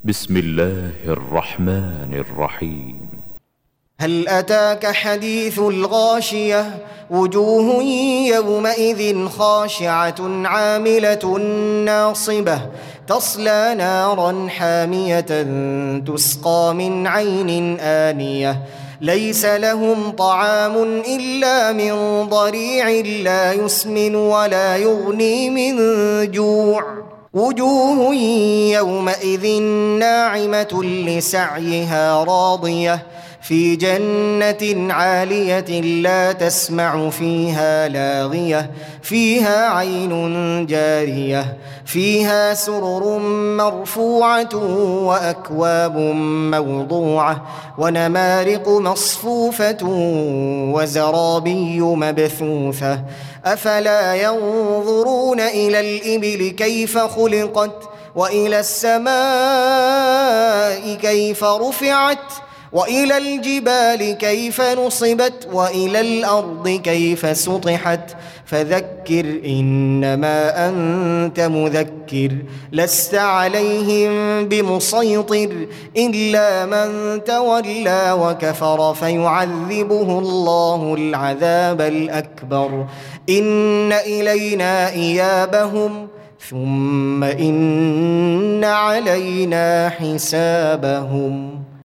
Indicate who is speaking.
Speaker 1: بسم الله الرحمن الرحيم.
Speaker 2: هل أتاك حديث الغاشية وجوه يومئذ خاشعة عاملة ناصبة تصلى نارا حامية تسقى من عين آنية ليس لهم طعام إلا من ضريع لا يسمن ولا يغني من جوع وجوه يومئذ ناعمة لسعيها راضية في جنة عالية لا تسمع فيها لاغية فيها عين جارية فيها سرر مرفوعة وأكواب موضوعة ونمارق مصفوفة وزرابي مبثوثة أفلا ينظرون إلى الإبل كيف خلقت وإلى السماء كيف رفعت وإلى الجبال كيف نصبت وإلى الأرض كيف سطحت فذكر إنما أنت مذكر لست عليهم بمسيطر إلا من تولى وكفر فيعذبه الله العذاب الأكبر إن إلينا إيابهم ثم إن علينا حسابهم.